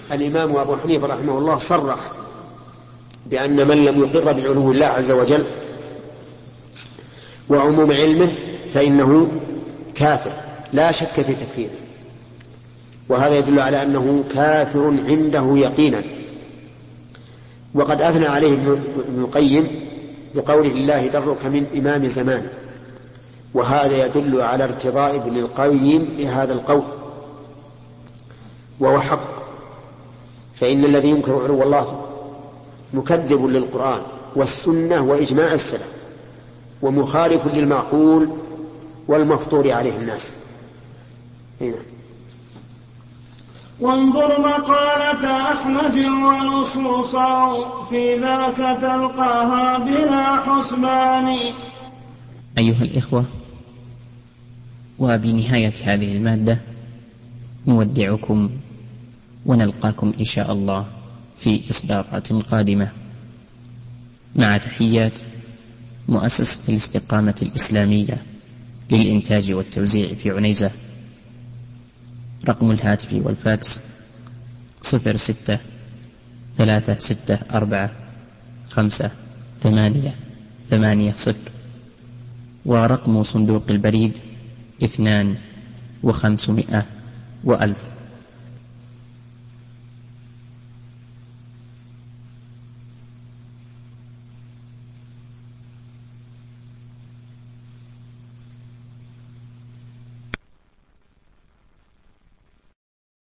الإمام أبو حنيفة رحمه الله صرح بأن من لم يقر بعلو الله عز وجل وعموم علمه فإنه كافر لا شك في تكفيره، وهذا يدل على أنه كافر عنده يقينا. وقد أثنى عليه ابن القيم بقوله الله درك من إمام زمان، وهذا يدل على ارتضاء ابن القيم بهذا القول، وهو حق. فإن الذي ينكر علو الله مكذب للقرآن والسنة وإجماع السلف، ومخالف للمعقول والمفطور عليه الناس. هنا وانظر مقالة أحمد ونصوصا في ذاك تلقاها بلا حسبان. أيها الإخوة، وبنهاية هذه المادة نودعكم ونلقاكم إن شاء الله في إصدارات قادمة، مع تحيات مؤسسة الاستقامة الإسلامية للإنتاج والتوزيع في عنيزة. رقم الهاتف والفاكس 06-364-5-8-8-0، ورقم صندوق البريد 2 و500 و1000.